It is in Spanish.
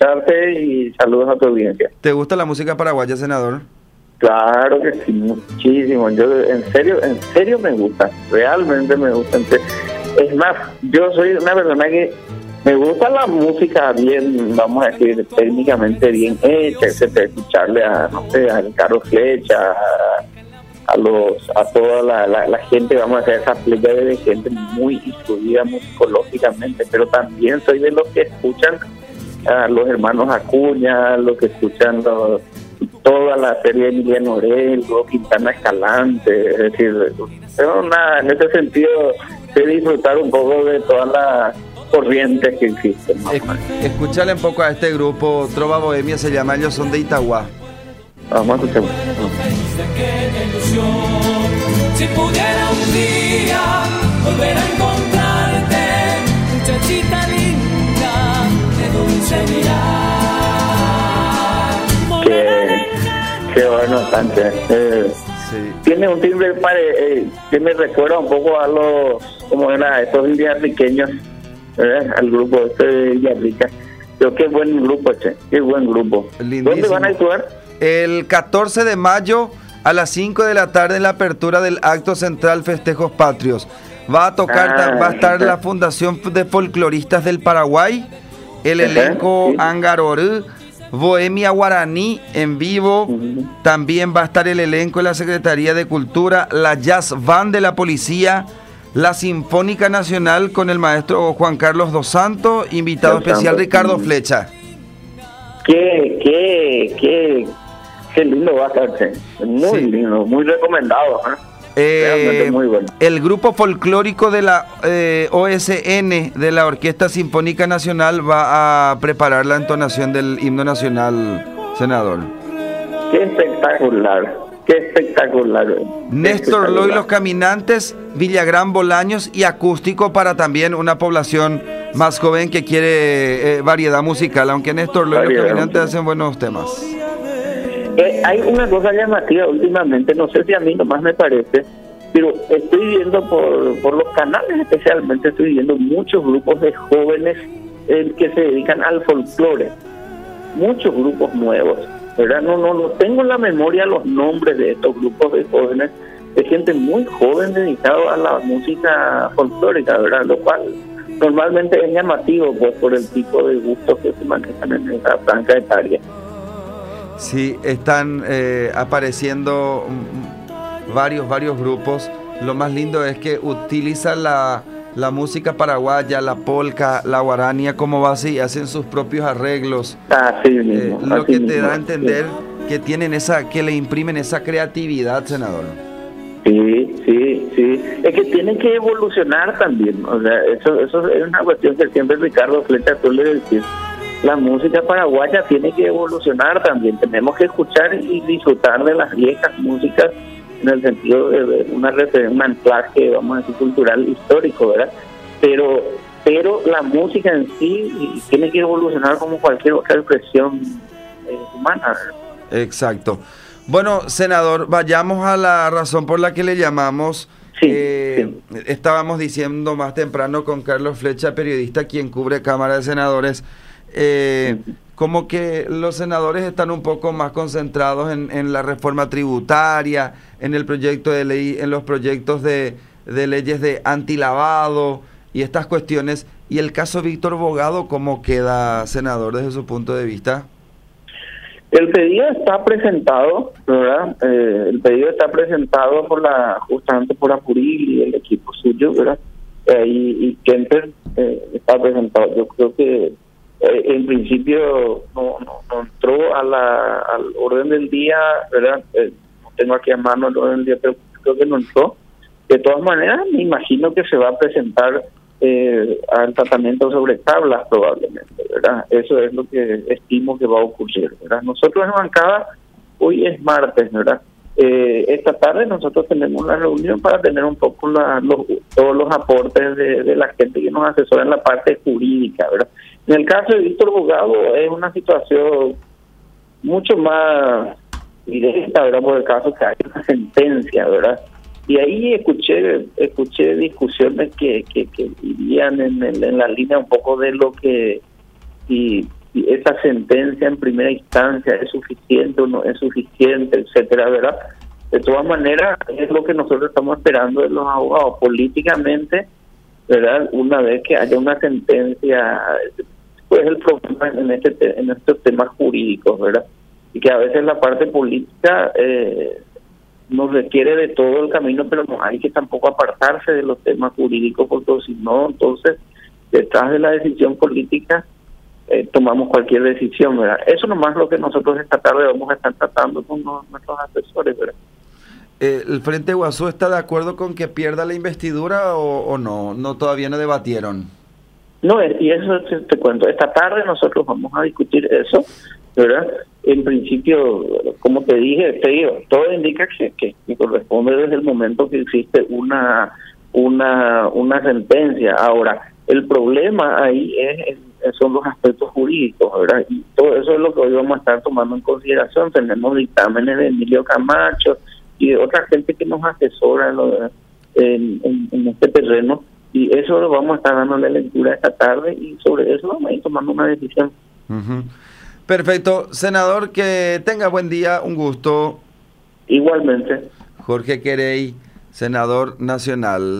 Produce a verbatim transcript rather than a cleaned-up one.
escucharte y saludos a tu audiencia. ¿Te gusta la música paraguaya, senador? Claro que sí, muchísimo. Yo, en serio, en serio me gusta, realmente me gusta. Es más, yo soy una persona que me gusta la música bien, vamos a decir, técnicamente bien hecha, etcétera, escucharle a, no sé, a Carlos Flecha, a, a los, a toda la, la, la gente, vamos a hacer esa playa de gente muy instruida musicológicamente, pero también soy de los que escuchan a los hermanos Acuña, los que escuchan los, toda la serie de Emiliano Orelgo, Quintana Escalante, es decir, pero nada, en ese sentido, sé disfrutar un poco de todas las corrientes que existen. ¿No? Es, escúchale un poco a este grupo, Trova Bohemia se llama, ellos son de Itagua. Vamos a escuchar. Si pudiera un día volver a encontrarte, muchachita linda, de dulce mirar. Qué, qué bueno, Sánchez. Eh, sí. Tiene un timbre pare, eh, que me recuerda un poco a los, como era, estos villarriqueños, ¿verdad? Al grupo este de Villarrica. Pero qué buen grupo, che, qué buen grupo. Lindísimo. ¿Dónde van a actuar? El catorce de mayo a las cinco de la tarde en la apertura del acto central Festejos Patrios. Va a tocar, ah, va a estar la Fundación de Folcloristas del Paraguay, el elenco sí. Angarorú, Bohemia Guaraní en vivo. Uh-huh. También va a estar el elenco de la Secretaría de Cultura, la Jazz Band de la Policía, la Sinfónica Nacional con el maestro Juan Carlos Dos Santos, invitado Dos especial Santos. Ricardo Flecha. Qué, qué, qué, qué lindo va a estar, muy sí. lindo, muy recomendado, ¿eh? Eh, realmente muy bueno. El grupo folclórico de la eh, O S N de la Orquesta Sinfónica Nacional va a preparar la entonación del himno nacional, senador. Qué espectacular, qué espectacular. Néstor Loy Los Caminantes, Villagrán Bolaños y acústico para también una población más joven que quiere eh, variedad musical, aunque Néstor Loy Los Caminantes hacen buenos temas. Eh, hay una cosa llamativa últimamente, no sé si a mí nomás me parece, pero estoy viendo por, por los canales especialmente, estoy viendo muchos grupos de jóvenes eh, que se dedican al folclore, muchos grupos nuevos, ¿verdad? No, no, no tengo en la memoria los nombres de estos grupos de jóvenes, de gente muy joven dedicado a la música folclórica, ¿verdad? Lo cual normalmente es llamativo pues por el tipo de gustos que se manejan en esa franja etaria. Sí, están eh, apareciendo mm, varios, varios grupos. Lo más lindo es que utilizan la, la música paraguaya, la polca, la guarania como base y hacen sus propios arreglos. Así mismo, eh, lo así que mismo, te da a entender sí. que tienen esa, que le imprimen esa creatividad, senador. Sí, sí, sí. Es que tienen que evolucionar también. O sea, eso, eso es una cuestión que siempre Ricardo Flecha suele decir. La música paraguaya tiene que evolucionar también. Tenemos que escuchar y disfrutar de las viejas músicas en el sentido de una un anclaje, vamos a decir, cultural, histórico, ¿verdad? Pero, pero la música en sí tiene que evolucionar como cualquier otra expresión eh, humana, ¿verdad? Exacto. Bueno, senador, vayamos a la razón por la que le llamamos. Sí, eh, sí. Estábamos diciendo más temprano con Carlos Flecha, periodista, quien cubre Cámara de Senadores, eh, como que los senadores están un poco más concentrados en, en la reforma tributaria, en el proyecto de ley, en los proyectos de, de leyes de antilavado y estas cuestiones. Y el caso Víctor Bogado, ¿cómo queda, senador, desde su punto de vista? El pedido está presentado, ¿verdad? Eh, el pedido está presentado por la justamente por Apuril y el equipo suyo, ¿verdad? Eh, y, y Kemper eh, está presentado. Yo creo que eh, en principio no, no, no entró a la, al orden del día, ¿verdad? Eh, no tengo aquí a mano el orden del día, pero creo que no entró. De todas maneras, me imagino que se va a presentar Eh, al tratamiento sobre tablas probablemente, ¿verdad? Eso es lo que estimo que va a ocurrir, ¿verdad? Nosotros en bancada, hoy es martes, ¿verdad? Eh, esta tarde nosotros tenemos una reunión para tener un poco la, los, todos los aportes de, de la gente que nos asesora en la parte jurídica, ¿verdad? En el caso de Víctor Bogado es una situación mucho más directa, ¿verdad? Por el caso que hay una sentencia, ¿verdad? Y ahí escuché escuché discusiones que, que, que irían en, en, en la línea un poco de lo que y si esa sentencia en primera instancia es suficiente o no es suficiente, etcétera, ¿verdad? De todas maneras, es lo que nosotros estamos esperando de los abogados. Políticamente, ¿verdad? Una vez que haya una sentencia, pues el problema en, este, en estos temas jurídicos, ¿verdad? Y que a veces la parte política eh, nos requiere de todo el camino, pero no hay que tampoco apartarse de los temas jurídicos, porque si no, entonces, detrás de la decisión política, eh, tomamos cualquier decisión, ¿verdad? Eso nomás es lo que nosotros esta tarde vamos a estar tratando con los, nuestros asesores, ¿verdad? Eh, ¿El Frente Guasú está de acuerdo con que pierda la investidura o, o no? No, todavía no debatieron. No, y eso te, te cuento. Esta tarde nosotros vamos a discutir eso, ¿verdad? En principio, como te dije, te digo, todo indica que, que, que corresponde desde el momento que existe una una una sentencia. Ahora, el problema ahí es, es son los aspectos jurídicos, ¿verdad? Y todo eso es lo que hoy vamos a estar tomando en consideración. Tenemos dictámenes de Emilio Camacho y de otra gente que nos asesora en, lo, en, en, en este terreno, y eso lo vamos a estar dándole lectura esta tarde y sobre eso vamos a ir tomando una decisión. Uh-huh. Perfecto. Senador, que tenga buen día, un gusto. Igualmente. Jorge Querey, senador nacional.